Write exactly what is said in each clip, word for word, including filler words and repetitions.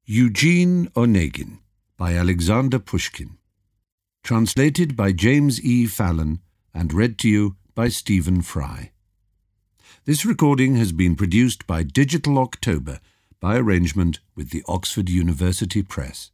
Eugene Onegin by Alexander Pushkin. Translated by James E. Fallon and read to you by Stephen Fry. This recording has been produced by Digital October by arrangement with the Oxford University Press.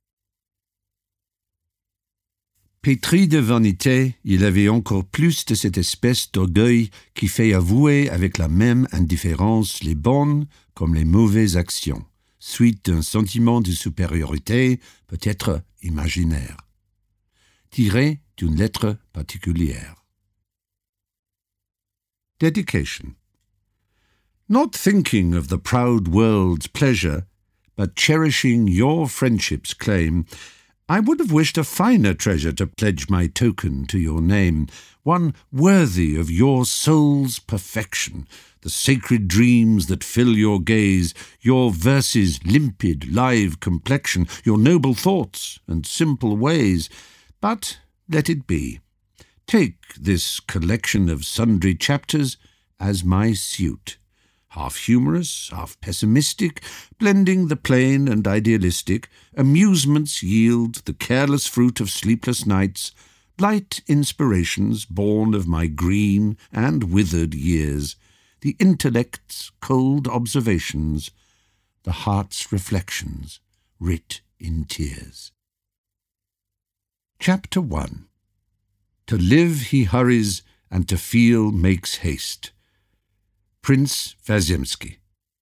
Pétri de vanité, il avait encore plus de cette espèce d'orgueil qui fait avouer avec la même indifférence les bonnes comme les mauvaises actions, suite d'un sentiment de supériorité peut-être imaginaire. Tiré d'une lettre particulière. Dedication. Not thinking of the proud world's pleasure, but cherishing your friendship's claim, I would have wished a finer treasure to pledge my token to your name, one worthy of your soul's perfection, the sacred dreams that fill your gaze, your verses' limpid, live complexion, your noble thoughts and simple ways. But let it be. Take this collection of sundry chapters as my suit. Half humorous, half pessimistic, blending the plain and idealistic, amusements yield the careless fruit of sleepless nights, light inspirations born of my green and withered years, the intellect's cold observations, the heart's reflections writ in tears. Chapter one. To live he hurries, and to feel makes haste. Prince Vazemsky.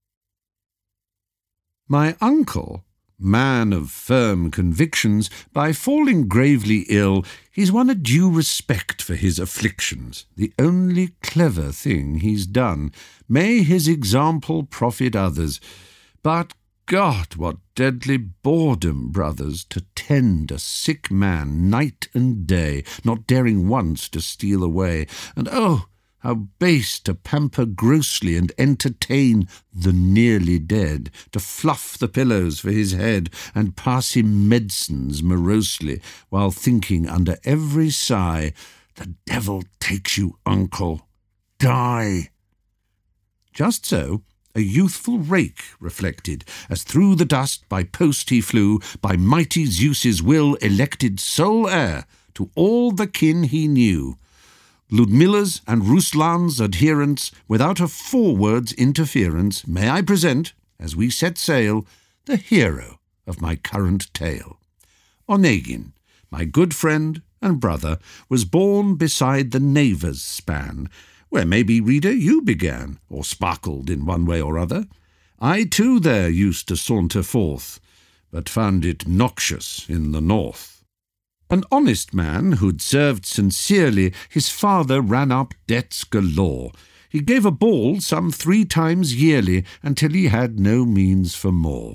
My uncle, man of firm convictions, by falling gravely ill, he's won a due respect for his afflictions, the only clever thing he's done. May his example profit others. But God, what deadly boredom, brothers, to tend a sick man night and day, not daring once to steal away, and oh, how base to pamper grossly and entertain the nearly dead, to fluff the pillows for his head and pass him medicines morosely, while thinking under every sigh, the devil takes you, uncle, die. Just so a youthful rake reflected, as through the dust by post he flew, by mighty Zeus's will elected sole heir to all the kin he knew. Ludmilla's and Ruslan's adherents, without a forward's interference, may I present, as we set sail, the hero of my current tale. Onegin, my good friend and brother, was born beside the Neva's span, where maybe, reader, you began, or sparkled in one way or other. I too there used to saunter forth, but found it noxious in the north. An honest man who'd served sincerely, his father ran up debts galore. He gave a ball some three times yearly, until he had no means for more.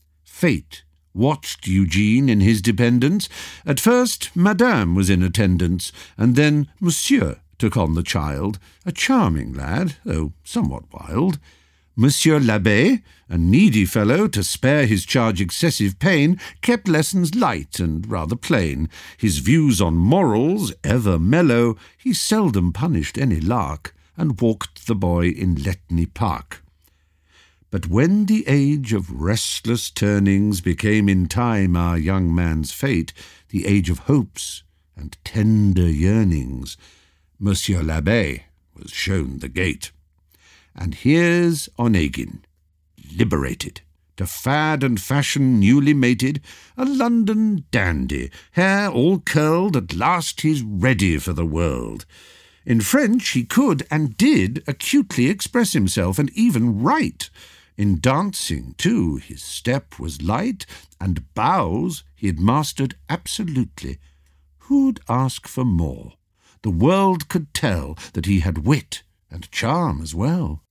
Fate watched Eugene in his dependence. At first Madame was in attendance, and then Monsieur took on the child, a charming lad, though somewhat wild. Monsieur l'Abbé, a needy fellow, to spare his charge excessive pain, kept lessons light and rather plain. His views on morals ever mellow, he seldom punished any lark, and walked the boy in Letney Park. But when the age of restless turnings became in time our young man's fate, the age of hopes and tender yearnings, Monsieur l'Abbé was shown the gate. And here's Onegin, liberated, to fad and fashion newly mated, a London dandy, hair all curled, at last he's ready for the world. In French he could and did acutely express himself, and even write. In dancing, too, his step was light, and bows he had mastered absolutely. Who'd ask for more? The world could tell that he had wit and charm as well.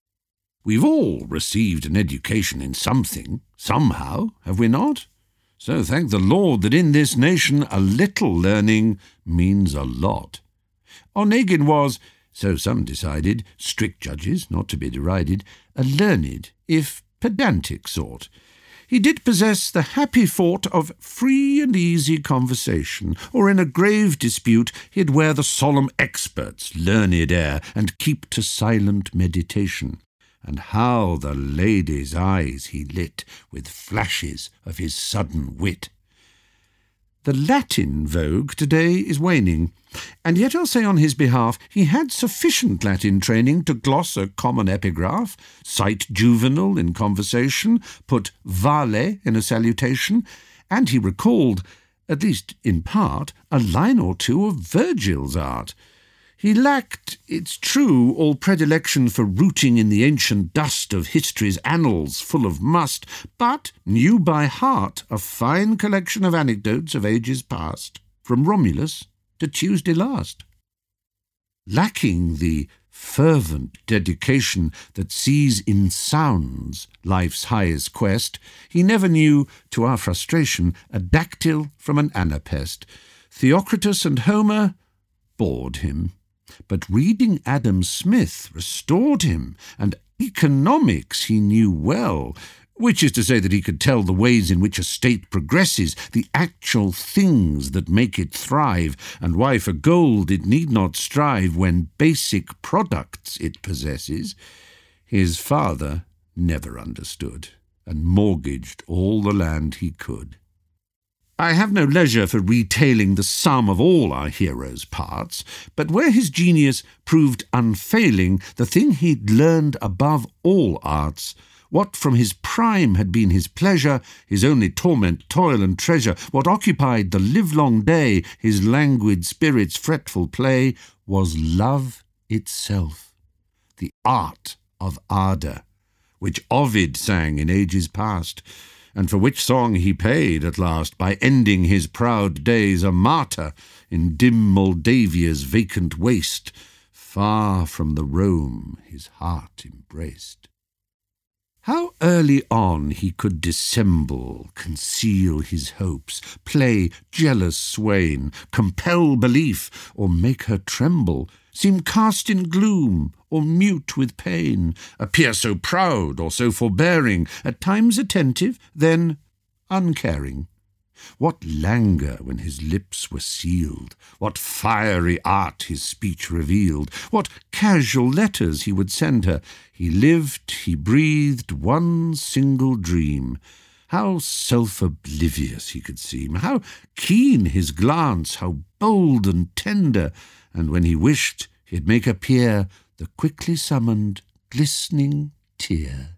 We've all received an education in something, somehow, have we not? So thank the Lord that in this nation a little learning means a lot. Onegin was, so some decided, strict judges, not to be derided, a learned, if pedantic sort. He did possess the happy forte of free and easy conversation, or in a grave dispute he'd wear the solemn expert's learned air, and keep to silent meditation. and how the lady's eyes he lit with flashes of his sudden wit. The Latin vogue today is waning, and yet I'll say on his behalf he had sufficient Latin training to gloss a common epigraph, cite Juvenal in conversation, put vale in a salutation, and he recalled, at least in part, a line or two of Virgil's art. He lacked, it's true, all predilection for rooting in the ancient dust of history's annals full of must, but knew by heart a fine collection of anecdotes of ages past, from Romulus to Tuesday last. Lacking the fervent dedication that sees in sounds life's highest quest, he never knew, to our frustration, a dactyl from an anapest. Theocritus and Homer bored him. But reading Adam Smith restored him, and economics he knew well, which is to say that he could tell the ways in which a state progresses, the actual things that make it thrive, and why for gold it need not strive when basic products it possesses. His father never understood, and mortgaged all the land he could. I have no leisure for retailing the sum of all our hero's parts, but where his genius proved unfailing, the thing he'd learned above all arts, what from his prime had been his pleasure, his only torment, toil and treasure, what occupied the livelong day, his languid spirit's fretful play, was love itself, the art of ardour, which Ovid sang in ages past, and for which song he paid at last by ending his proud days a martyr in dim Moldavia's vacant waste, far from the Rome his heart embraced. How early on he could dissemble, conceal his hopes, play jealous swain, compel belief, or make her tremble, seem cast in gloom, or mute with pain, appear so proud or so forbearing, at times attentive, then uncaring. What languor when his lips were sealed, what fiery art his speech revealed, what casual letters he would send her. He lived, he breathed one single dream. How self-oblivious he could seem, how keen his glance, how bold and tender, and when he wished, he'd make appear the quickly summoned, glistening tear.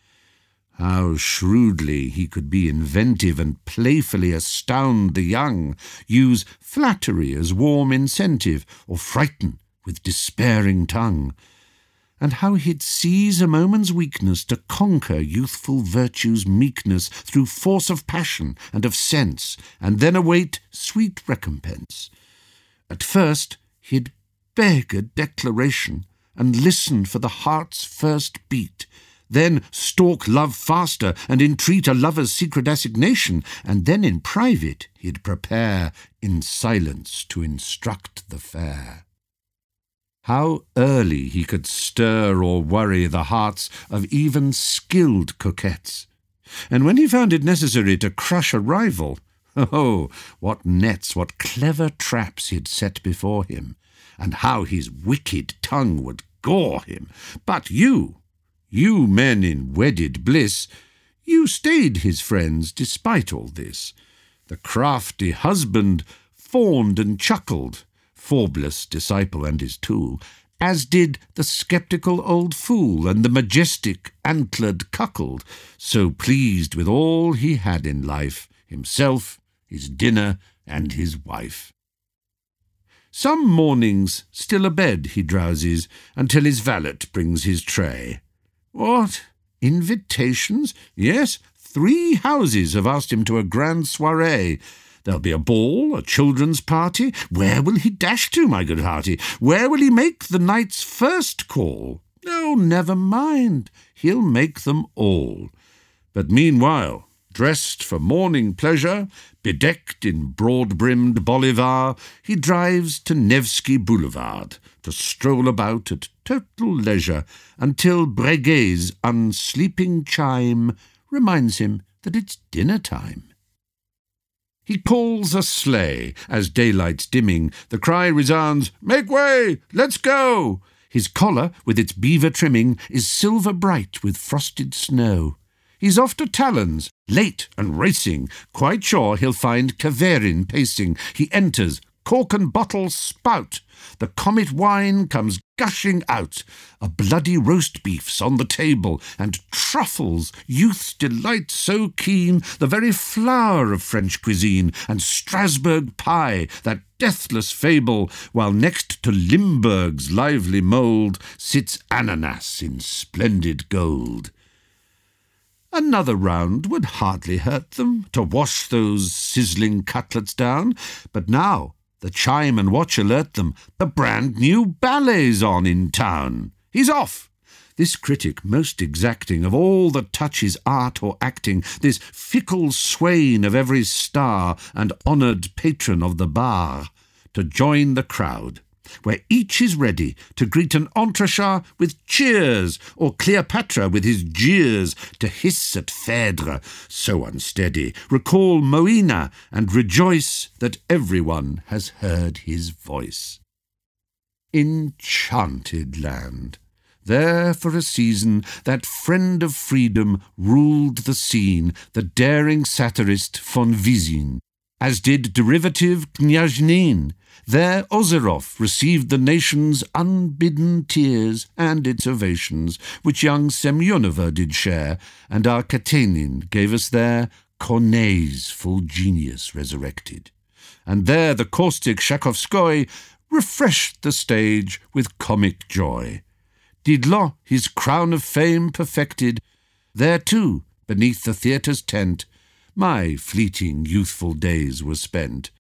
How shrewdly he could be inventive and playfully astound the young, use flattery as warm incentive, or frighten with despairing tongue. And how he'd seize a moment's weakness to conquer youthful virtue's meekness through force of passion and of sense, and then await sweet recompense. At first he'd beg a declaration, and listen for the heart's first beat, then stalk love faster, and entreat a lover's secret assignation, and then in private he'd prepare in silence to instruct the fair. How early he could stir or worry the hearts of even skilled coquettes, and when he found it necessary to crush a rival, oh, what nets, what clever traps he'd set before him, and how his wicked tongue would gore him. But you, you men in wedded bliss, you stayed his friends despite all this. The crafty husband fawned and chuckled, Phoebus disciple and his tool, as did the sceptical old fool and the majestic antlered cuckold, so pleased with all he had in life, himself, his dinner, and his wife. Some mornings still abed he drowses, until his valet brings his tray. What? Invitations? Yes, three houses have asked him to a grand soiree. There'll be a ball, a children's party. Where will he dash to, my good hearty? Where will he make the night's first call? Oh, never mind, he'll make them all. But meanwhile, dressed for morning pleasure, bedecked in broad-brimmed Bolivar, he drives to Nevsky Boulevard to stroll about at total leisure until Breguet's unsleeping chime reminds him that it's dinner time. He calls a sleigh as daylight's dimming. The cry resounds, "Make way! Let's go!" His collar, with its beaver trimming, is silver bright with frosted snow. He's off to Talons, late and racing, quite sure he'll find Kverin pacing. He enters, cork and bottle spout. The comet wine comes gushing out. A bloody roast beef's on the table, and truffles, youth's delight so keen, the very flower of French cuisine, and Strasbourg pie, that deathless fable, while next to Limburg's lively mould sits ananas in splendid gold. Another round would hardly hurt them, to wash those sizzling cutlets down, but now the chime and watch alert them, the brand-new ballet's on in town. He's off! This critic most exacting of all that touches art or acting, this fickle swain of every star and honoured patron of the bar, to join the crowd, where each is ready to greet an entrechat with cheers, or Cleopatra with his jeers, to hiss at Phèdre, so unsteady, recall Moina, and rejoice that everyone has heard his voice. Enchanted land! There for a season that friend of freedom ruled the scene, the daring satirist von Visin, as did derivative Knyazhnin. There Ozerov received the nation's unbidden tears and its ovations, which young Semyonova did share, and our Katenin gave us there Corneille's full genius resurrected. And there the caustic Shakovskoy refreshed the stage with comic joy. Didlot his crown of fame perfected. There too, beneath the theatre's tent, my fleeting youthful days were spent.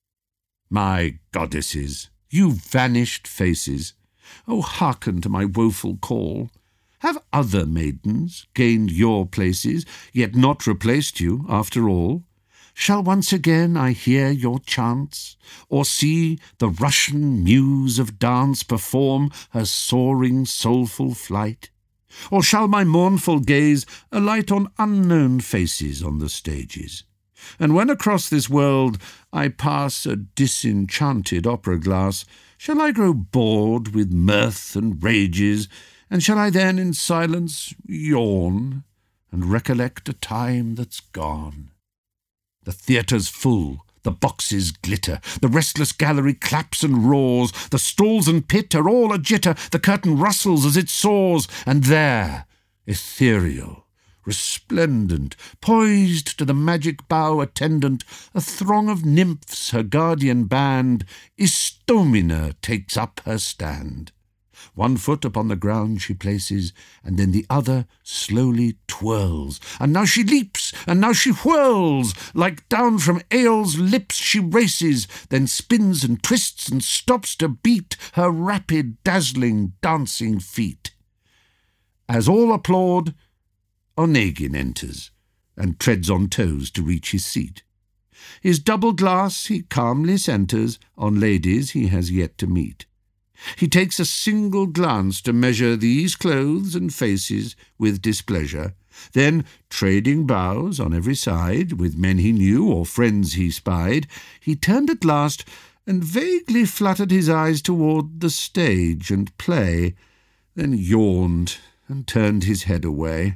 My goddesses, you vanished faces, oh, hearken to my woeful call. Have other maidens gained your places, yet not replaced you after all? Shall once again I hear your chants, or see the Russian muse of dance perform her soaring soulful flight? Or shall my mournful gaze alight on unknown faces on the stages? And when across this world I pass a disenchanted opera glass, shall I grow bored with mirth and rages, and shall I then in silence yawn, and recollect a time that's gone? The theatre's full, the boxes glitter, the restless gallery claps and roars, the stalls and pit are all a jitter, the curtain rustles as it soars, and there, ethereal, resplendent, poised to the magic bow attendant, a throng of nymphs, her guardian band, Istomina takes up her stand. One foot upon the ground she places, and then the other slowly twirls. And now she leaps, and now she whirls. Like down from Eol's lips she races, then spins and twists and stops to beat her rapid, dazzling, dancing feet. As all applaud, Onegin enters, and treads on toes to reach his seat. His double glass he calmly centres on ladies he has yet to meet. He takes a single glance to measure these clothes and faces with displeasure, then, trading bows on every side, with men he knew or friends he spied, he turned at last and vaguely fluttered his eyes toward the stage and play, then yawned and turned his head away.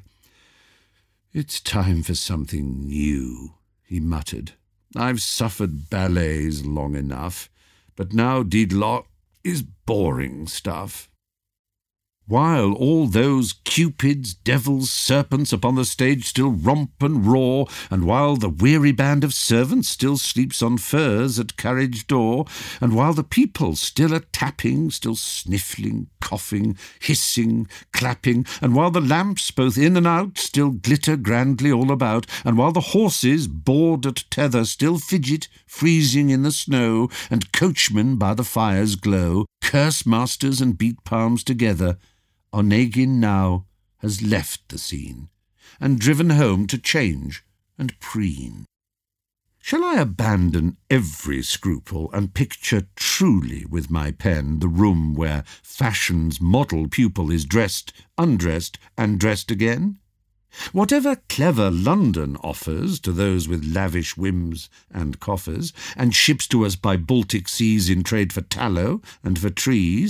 "It's time for something new," he muttered. "I've suffered ballets long enough, but now Didlot is boring stuff." While all those cupids, devils, serpents upon the stage still romp and roar, and while the weary band of servants still sleeps on furs at carriage door, and while the people still are tapping, still sniffling, coughing, hissing, clapping, and while the lamps, both in and out, still glitter grandly all about, and while the horses, bored at tether, still fidget, freezing in the snow, and coachmen by the fire's glow curse masters and beat palms together, Onegin now has left the scene, and driven home to change and preen. Shall I abandon every scruple, and picture truly with my pen the room where fashion's model pupil is dressed, undressed, and dressed again? Whatever clever London offers to those with lavish whims and coffers, and ships to us by Baltic seas in trade for tallow and for trees,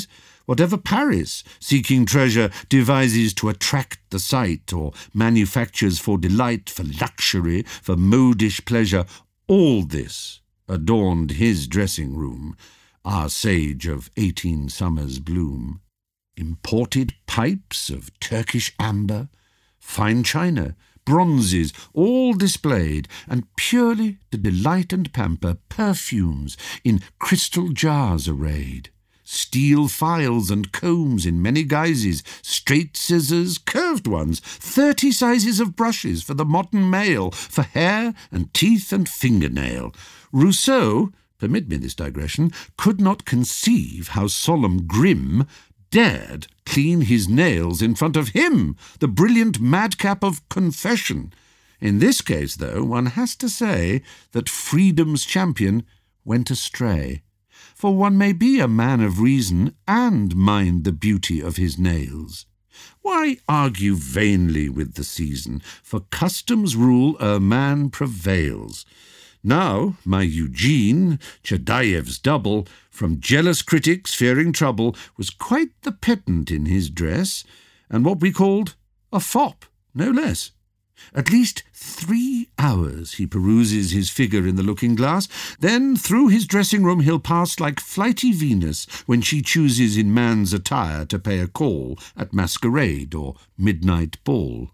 Whatever Paris, seeking treasure, devises to attract the sight, or manufactures for delight, for luxury, for modish pleasure, all this adorned his dressing-room, our sage of eighteen summers' bloom. Imported pipes of Turkish amber, fine china, bronzes, all displayed, and purely to delight and pamper, perfumes in crystal jars arrayed, steel files and combs in many guises, straight scissors, curved ones, thirty sizes of brushes for the modern male, for hair and teeth and fingernail. Rousseau, permit me this digression, could not conceive how solemn Grimm dared clean his nails in front of him, the brilliant madcap of confession. In this case, though, one has to say that freedom's champion went astray. For one may be a man of reason and mind the beauty of his nails. Why argue vainly with the season? For custom's rule a man prevails. Now, my Eugene, Chadaev's double, from jealous critics fearing trouble, was quite the pedant in his dress, and what we called a fop, no less. At least three hours he peruses his figure in the looking-glass, then through his dressing-room he'll pass like flighty Venus when she chooses in man's attire to pay a call at masquerade or midnight ball.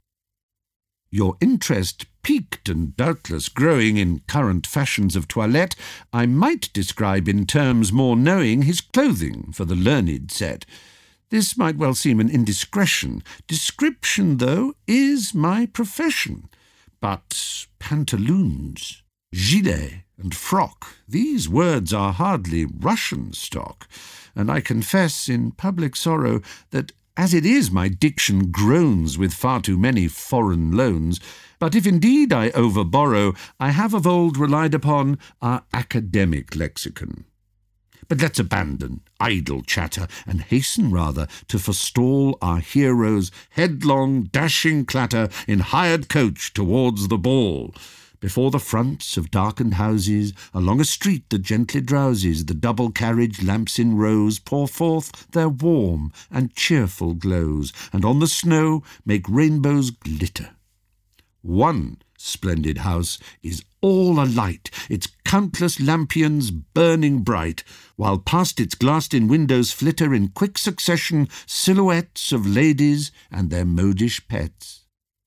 Your interest piqued and doubtless growing in current fashions of toilette, I might describe in terms more knowing his clothing for the learned set. This might well seem an indiscretion. Description, though, is my profession. But pantaloons, gilet, and frock, these words are hardly Russian stock, and I confess in public sorrow that as it is, my diction groans with far too many foreign loans. But if indeed I overborrow, I have of old relied upon our academic lexicon. But let's abandon idle chatter, and hasten rather to forestall our hero's headlong, dashing clatter in hired coach towards the ball. Before the fronts of darkened houses, along a street that gently drowses, the double carriage lamps in rows pour forth their warm and cheerful glows, and on the snow make rainbows glitter. One splendid house is all alight, its countless lampions burning bright, while past its glassed-in windows flitter in quick succession silhouettes of ladies and their modish pets.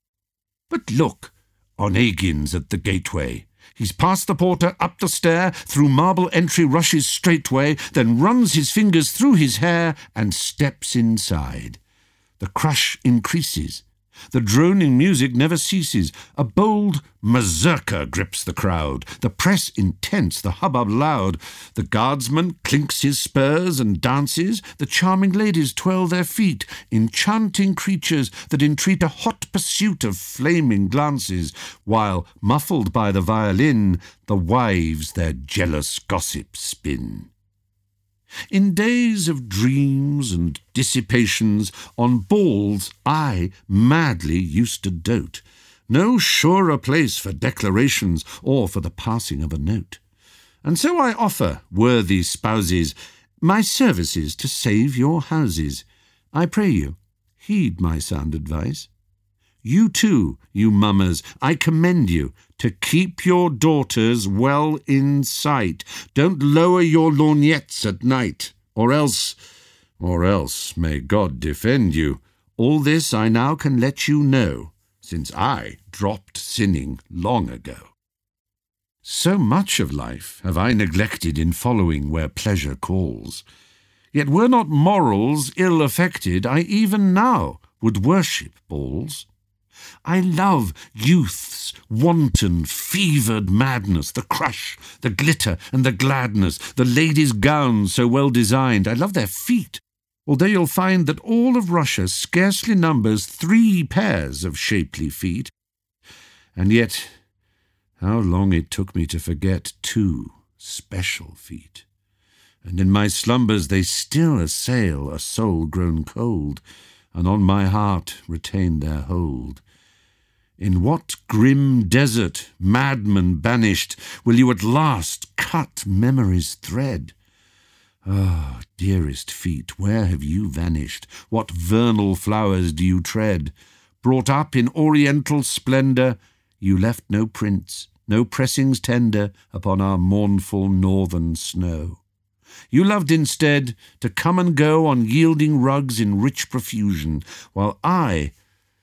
But look! Onegin's at the gateway. He's past the porter, up the stair, through marble entry rushes straightway, then runs his fingers through his hair and steps inside. The crush increases. The droning music never ceases. A bold mazurka grips the crowd, the press intense, the hubbub loud. The guardsman clinks his spurs and dances. The charming ladies twirl their feet, enchanting creatures that entreat a hot pursuit of flaming glances, while, muffled by the violin, the wives their jealous gossip spin. In days of dreams and dissipations, on balls I madly used to dote. No surer place for declarations or for the passing of a note. And so I offer, worthy spouses, my services to save your houses. I pray you, heed my sound advice. You too, you mummers, I commend you to keep your daughters well in sight. Don't lower your lorgnettes at night, or else, or else, may God defend you. All this I now can let you know, since I dropped sinning long ago. So much of life have I neglected in following where pleasure calls. Yet were not morals ill affected, I even now would worship balls. I love youth's wanton, fevered madness, the crush, the glitter, and the gladness, the ladies' gowns so well designed. I love their feet, although you'll find that all of Russia scarcely numbers three pairs of shapely feet. And yet, how long it took me to forget two special feet. And in my slumbers they still assail a soul grown cold, and on my heart retain their hold. In what grim desert, madman banished, will you at last cut memory's thread? Ah, dearest feet, where have you vanished? What vernal flowers do you tread? Brought up in oriental splendour, you left no prints, no pressings tender upon our mournful northern snow. You loved instead to come and go on yielding rugs in rich profusion, while I,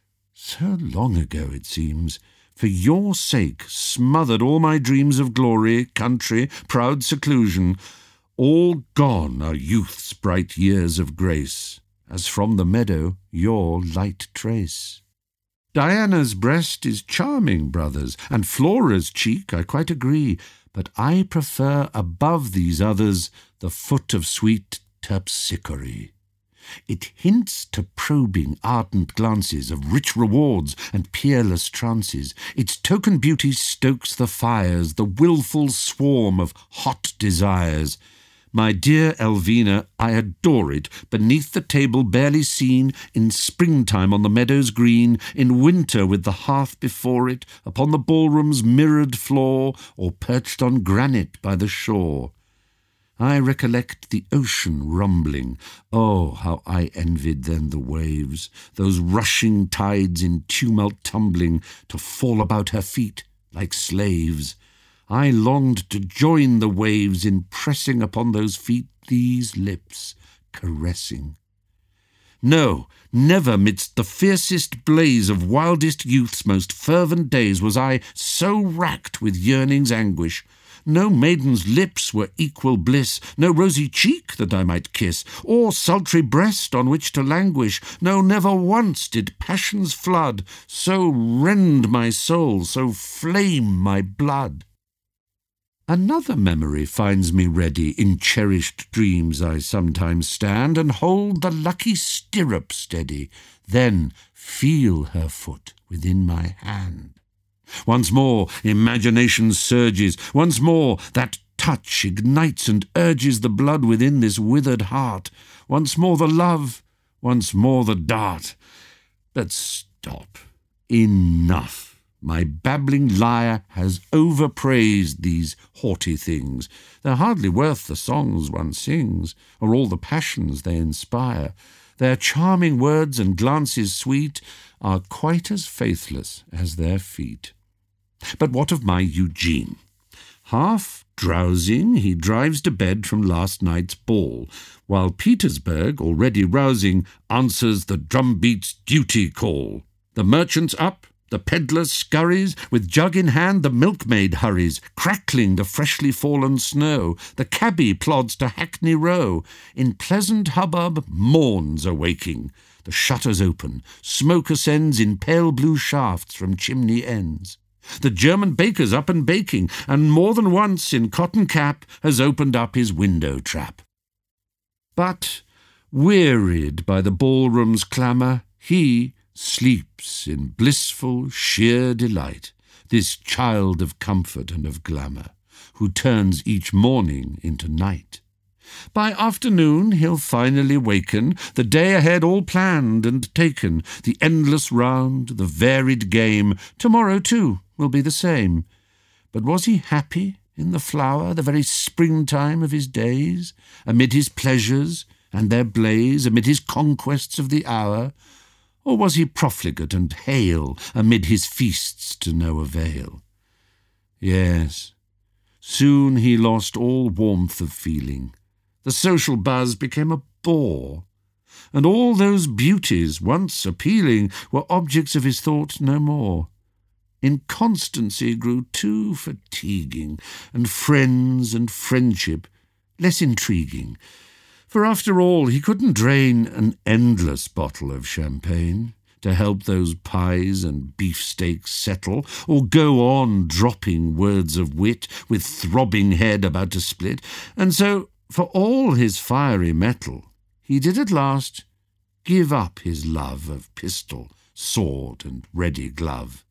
so long ago it seems, for your sake smothered all my dreams of glory, country, proud seclusion. All gone are youth's bright years of grace, as from the meadow your light trace. Diana's breast is charming, brothers, and Flora's cheek, I quite agree, but I prefer above these others the foot of sweet Terpsichore. It hints to probing, ardent glances of rich rewards and peerless trances. Its token beauty stokes the fires, the wilful swarm of hot desires. My dear Elvina, I adore it, beneath the table barely seen, in springtime on the meadows green, in winter with the hearth before it, upon the ballroom's mirrored floor, or perched on granite by the shore. I recollect the ocean rumbling. Oh, how I envied then the waves, those rushing tides in tumult tumbling, to fall about her feet like slaves. I longed to join the waves in pressing upon those feet these lips, caressing. No, never midst the fiercest blaze of wildest youth's most fervent days was I so racked with yearning's anguish. No maiden's lips were equal bliss, no rosy cheek that I might kiss, or sultry breast on which to languish. No, never once did passion's flood so rend my soul, so flame my blood. Another memory finds me ready. In cherished dreams I sometimes stand, and hold the lucky stirrup steady, then feel her foot within my hand. Once more imagination surges, once more that touch ignites and urges the blood within this withered heart. Once more the love, once more the dart. But stop, enough. My babbling lyre has overpraised these haughty things. They're hardly worth the songs one sings, or all the passions they inspire. Their charming words and glances sweet are quite as faithless as their feet. But what of my Eugene? Half drowsing, he drives to bed from last night's ball, while Petersburg, already rousing, answers the drumbeat's duty call. The merchant's up, the peddler scurries, with jug in hand the milkmaid hurries, crackling the freshly fallen snow. The cabby plods to Hackney Row. In pleasant hubbub morn's awaking. The shutters open, smoke ascends in pale blue shafts from chimney ends. The German baker's up and baking, and more than once in cotton cap has opened up his window trap. But, wearied by the ballroom's clamour, he sleeps in blissful sheer delight, this child of comfort and of glamour, who turns each morning into night. By afternoon he'll finally waken, the day ahead all planned and taken, the endless round, the varied game. Tomorrow, too, will be the same. But was he happy in the flower, the very springtime of his days, amid his pleasures and their blaze, amid his conquests of the hour? Or was he profligate and hale amid his feasts to no avail? Yes, soon he lost all warmth of feeling. The social buzz became a bore, and all those beauties once appealing were objects of his thought no more. Inconstancy grew too fatiguing, and friends and friendship less intriguing. For after all, he couldn't drain an endless bottle of champagne to help those pies and beefsteaks settle, or go on dropping words of wit with throbbing head about to split. And so, for all his fiery mettle, he did at last give up his love of pistol, sword, and ready glove.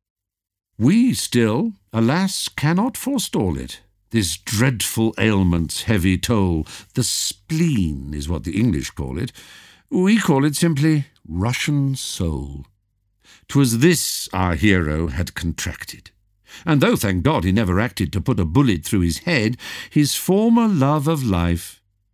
We still, alas, cannot forestall it. This dreadful ailment's heavy toll, the spleen is what the English call it. We call it simply Russian soul. 'Twas this our hero had contracted. And though, thank God, he never acted to put a bullet through his head, his former love of life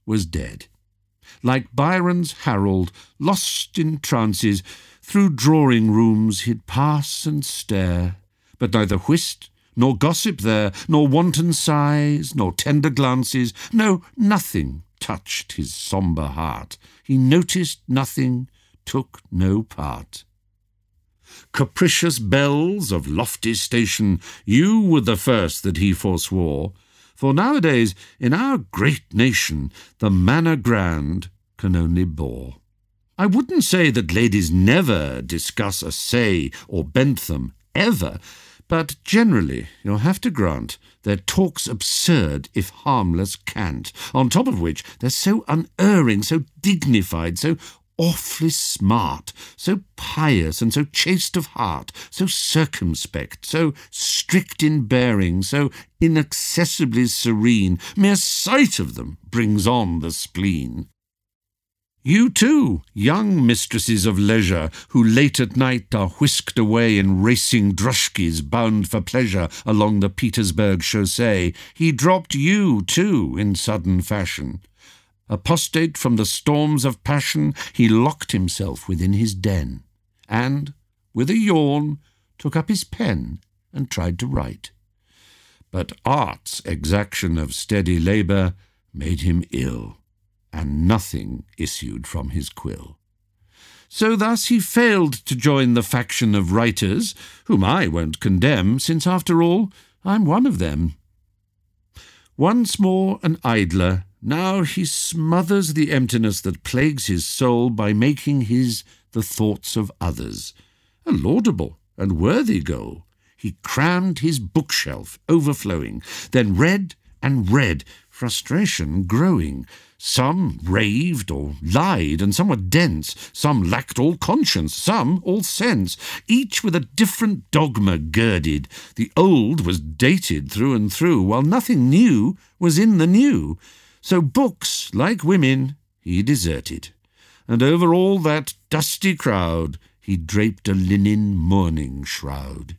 was dead. Like Byron's Harold, lost in trances, through drawing-rooms he'd pass and stare, but neither whist nor gossip there, nor wanton sighs, nor tender glances, no, nothing touched his sombre heart. He noticed nothing, took no part. Capricious belles of lofty station, you were the first that he forswore, for nowadays, in our great nation, the manner grand can only bore. I wouldn't say that ladies never discuss a say or Bentham, ever, but generally, you'll have to grant, their talk's absurd if harmless cant, on top of which they're so unerring, so dignified, so awfully smart, so pious and so chaste of heart, so circumspect, so strict in bearing, so inaccessibly serene, mere sight of them brings on the spleen. You too, young mistresses of leisure, who late at night are whisked away in racing droshkis bound for pleasure along the Petersburg chaussee, he dropped you too in sudden fashion. Apostate from the storms of passion, he locked himself within his den, and, with a yawn, took up his pen and tried to write. But art's exaction of steady labour made him ill, and nothing issued from his quill. So thus he failed to join the faction of writers, whom I won't condemn, since after all I'm one of them. Once more an idler, now he smothers the emptiness that plagues his soul by making his the thoughts of others. A laudable and worthy goal. He crammed his bookshelf overflowing, then read and read, frustration growing. Some raved or lied, and some were dense. Some lacked all conscience, some all sense, each with a different dogma girded. The old was dated through and through, while nothing new was in the new. So books, like women, he deserted, and over all that dusty crowd he draped a linen mourning shroud.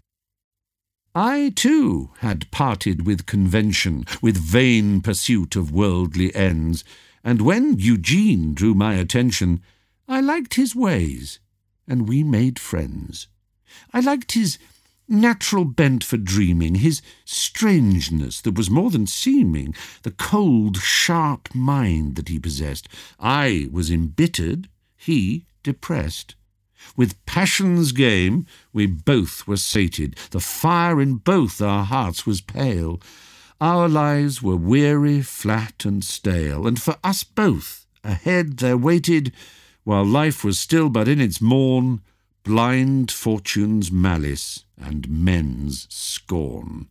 I, too, had parted with convention, with vain pursuit of worldly ends, and when Eugene drew my attention, I liked his ways, and we made friends. I liked his natural bent for dreaming, his strangeness that was more than seeming, the cold, sharp mind that he possessed. I was embittered, he depressed. With passion's game we both were sated, the fire in both our hearts was pale. Our lives were weary, flat and stale, and for us both ahead there waited, while life was still but in its morn, blind fortune's malice and men's scorn.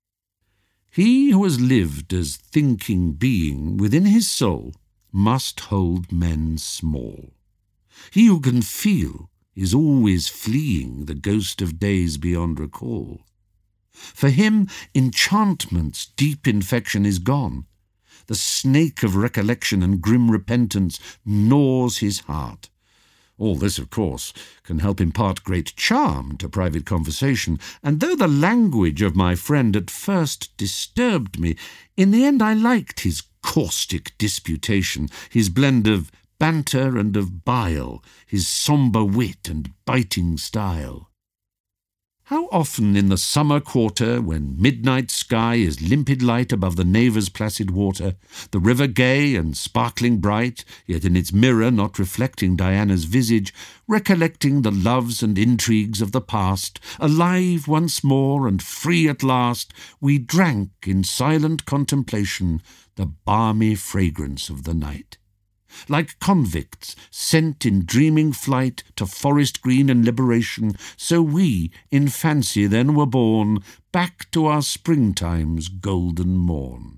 He who has lived as thinking being within his soul must hold men small. He who can feel is always fleeing the ghost of days beyond recall. For him enchantment's deep infection is gone. The snake of recollection and grim repentance gnaws his heart. All this, of course, can help impart great charm to private conversation, and though the language of my friend at first disturbed me, in the end I liked his caustic disputation, his blend of banter and of bile, his sombre wit and biting style. How often in the summer quarter, when midnight sky is limpid light above the Neva's placid water, the river gay and sparkling bright, yet in its mirror not reflecting Diana's visage, recollecting the loves and intrigues of the past, alive once more and free at last, we drank in silent contemplation the balmy fragrance of the night. Like convicts sent in dreaming flight to forest green and liberation, so we in fancy then were borne back to our springtime's golden morn.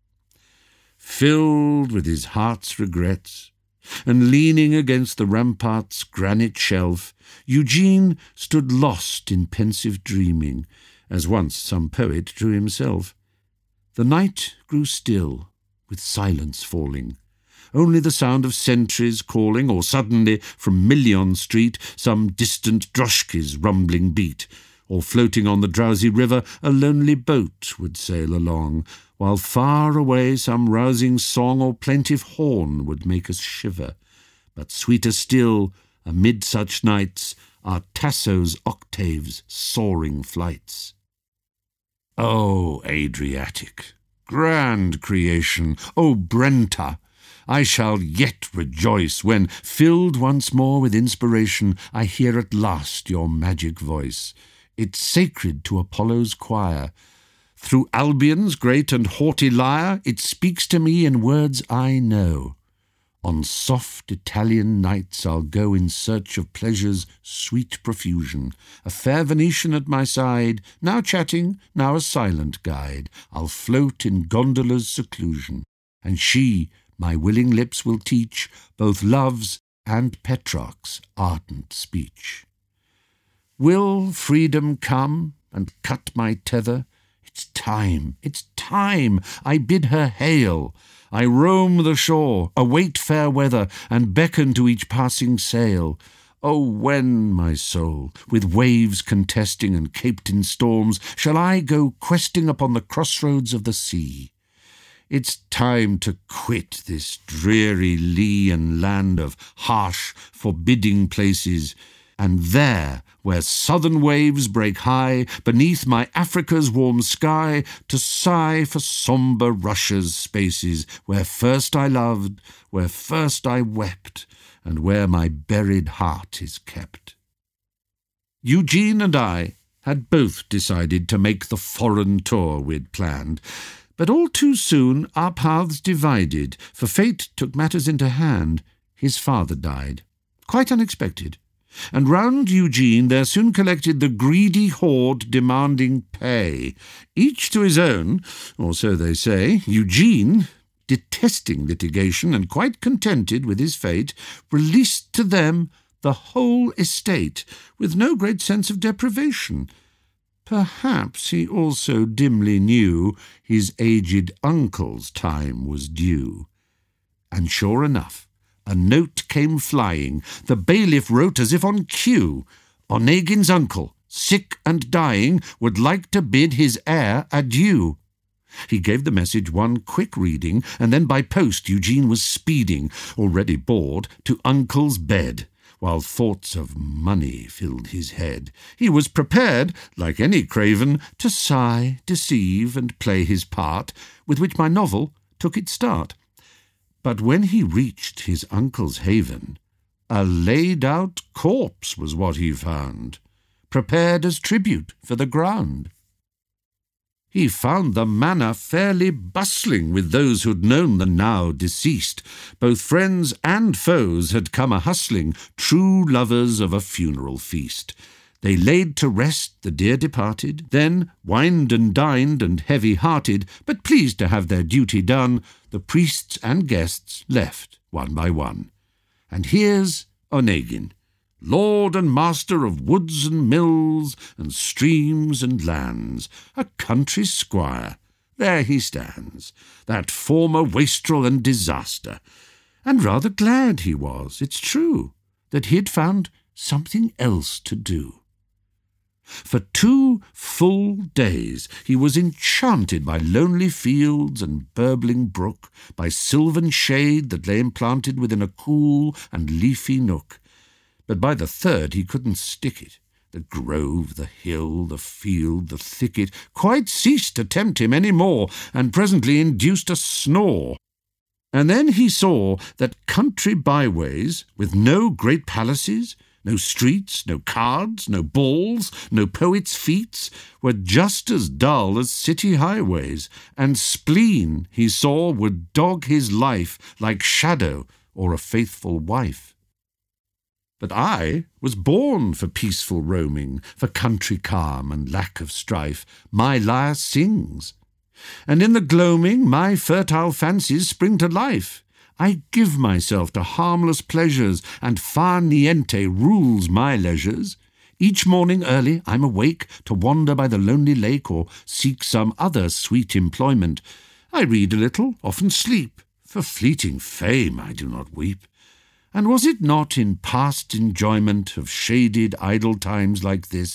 Filled with his heart's regrets, and leaning against the rampart's granite shelf, Eugene stood lost in pensive dreaming, as once some poet drew himself. The night grew still, with silence falling, only the sound of sentries calling, or suddenly from Million Street some distant droshky's rumbling beat, or floating on the drowsy river, a lonely boat would sail along, while far away some rousing song or plaintive horn would make us shiver. But sweeter still, amid such nights, are Tasso's octaves' soaring flights. O Adriatic, grand creation, O Brenta, I shall yet rejoice when, filled once more with inspiration, I hear at last your magic voice. It's sacred to Apollo's choir. Through Albion's great and haughty lyre, it speaks to me in words I know. On soft Italian nights I'll go in search of pleasure's sweet profusion. A fair Venetian at my side, now chatting, now a silent guide. I'll float in gondola's seclusion, and she, my willing lips will teach, both love's and Petrarch's ardent speech. Will freedom come and cut my tether? It's time, it's time, I bid her hail. I roam the shore, await fair weather, and beckon to each passing sail. Oh, when, my soul, with waves contesting and caped in storms, shall I go questing upon the crossroads of the sea? It's time to quit this dreary Lean land of harsh, forbidding places, and there, where southern waves break high, beneath my Africa's warm sky, to sigh for sombre Russia's spaces, where first I loved, where first I wept, and where my buried heart is kept. Eugene and I had both decided to make the foreign tour we'd planned, but all too soon our paths divided, for fate took matters into hand. His father died, quite unexpected, and round Eugene there soon collected the greedy horde demanding pay. Each to his own, or so they say. Eugene, detesting litigation and quite contented with his fate, released to them the whole estate, with no great sense of deprivation. Perhaps he also dimly knew his aged uncle's time was due. And sure enough, a note came flying. The bailiff wrote as if on cue. Onegin's uncle, sick and dying, would like to bid his heir adieu. He gave the message one quick reading, and then by post Eugene was speeding, already bored, to uncle's bed, while thoughts of money filled his head. He was prepared, like any craven, to sigh, deceive, and play his part, with which my novel took its start. But when he reached his uncle's haven, a laid-out corpse was what he found, prepared as tribute for the ground. He found the manor fairly bustling with those who'd known the now deceased. Both friends and foes had come a-hustling, true lovers of a funeral feast. They laid to rest the dear departed, then wined and dined and heavy-hearted, but pleased to have their duty done, the priests and guests left one by one. And here's Onegin, lord and master of woods and mills and streams and lands, a country squire. There he stands, that former wastrel and disaster, and rather glad he was, it's true, that he'd found something else to do. For two full days he was enchanted by lonely fields and burbling brook, by sylvan shade that lay implanted within a cool and leafy nook. But by the third he couldn't stick it. The grove, the hill, the field, the thicket quite ceased to tempt him any more, and presently induced a snore. And then he saw that country byways, with no great palaces, no streets, no cards, no balls, no poets' feats, were just as dull as city highways, and spleen, he saw, would dog his life like shadow or a faithful wife. But I was born for peaceful roaming, for country calm and lack of strife. My lyre sings, and in the gloaming my fertile fancies spring to life. I give myself to harmless pleasures, and far niente rules my leisures. Each morning early I'm awake to wander by the lonely lake, or seek some other sweet employment. I read a little, often sleep. For fleeting fame I do not weep. And was it not in past enjoyment of shaded idle times like this,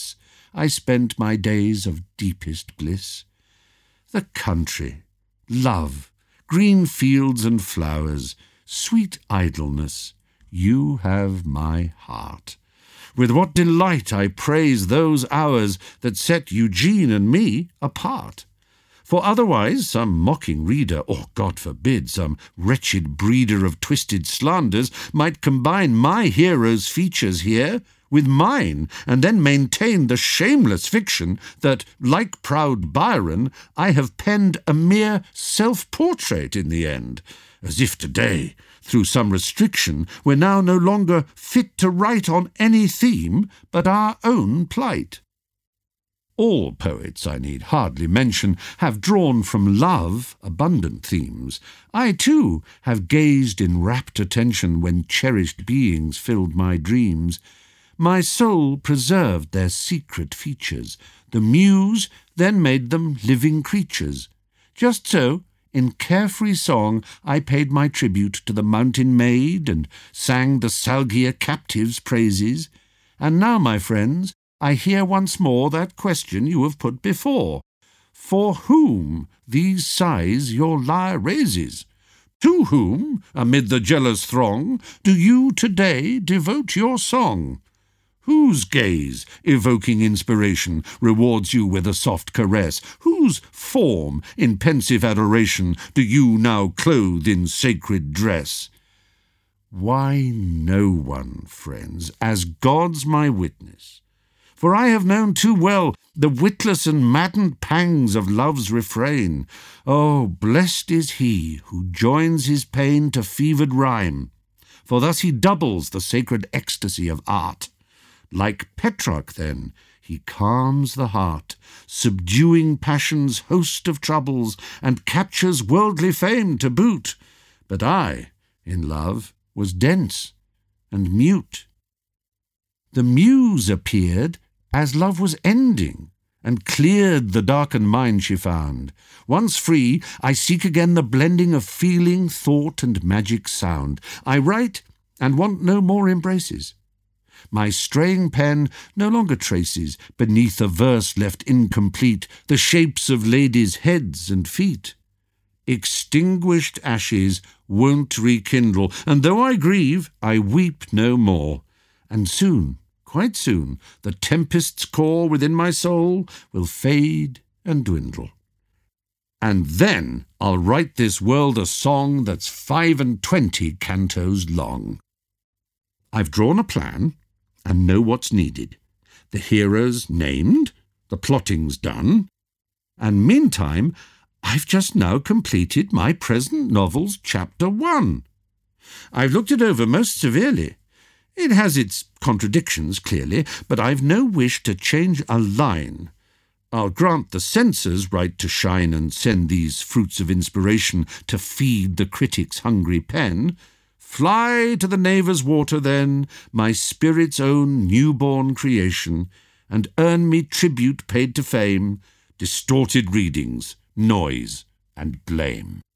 I spent my days of deepest bliss. The country, love, green fields and flowers, sweet idleness, you have my heart. With what delight I praise those hours that set Eugene and me apart. For otherwise some mocking reader, or God forbid, some wretched breeder of twisted slanders, might combine my hero's features here with mine, and then maintain the shameless fiction that, like proud Byron, I have penned a mere self-portrait in the end, as if today, through some restriction, we're now no longer fit to write on any theme but our own plight. All poets, I need hardly mention, have drawn from love abundant themes. I, too, have gazed in rapt attention when cherished beings filled my dreams. My soul preserved their secret features. The muse then made them living creatures. Just so, in carefree song, I paid my tribute to the mountain maid and sang the Salgia captive's praises. And now, my friends, I hear once more that question you have put before. For whom these sighs your lyre raises? To whom, amid the jealous throng, do you today devote your song? Whose gaze, evoking inspiration, rewards you with a soft caress? Whose form, in pensive adoration, do you now clothe in sacred dress? Why, no one, friends, as God's my witness. For I have known too well the witless and maddened pangs of love's refrain. Oh, blessed is he who joins his pain to fevered rhyme, for thus he doubles the sacred ecstasy of art. Like Petrarch, then, he calms the heart, subduing passion's host of troubles, and captures worldly fame to boot. But I, in love, was dense and mute. The muse appeared as love was ending, and cleared the darkened mind she found. Once free, I seek again the blending of feeling, thought, and magic sound. I write, and want no more embraces. My straying pen no longer traces, beneath a verse left incomplete, the shapes of ladies' heads and feet. Extinguished ashes won't rekindle, and though I grieve, I weep no more. And soon, quite soon, the tempest's core within my soul will fade and dwindle. And then I'll write this world a song that's five and twenty cantos long. I've drawn a plan, and know what's needed. The heroes named, the plotting's done, and meantime I've just now completed my present novel's chapter one. I've looked it over most severely. It has its contradictions, clearly, but I've no wish to change a line. I'll grant the censors right to shine and send these fruits of inspiration to feed the critic's hungry pen. Fly to the Naver's water, then, my spirit's own newborn creation, and earn me tribute paid to fame, distorted readings, noise, and blame.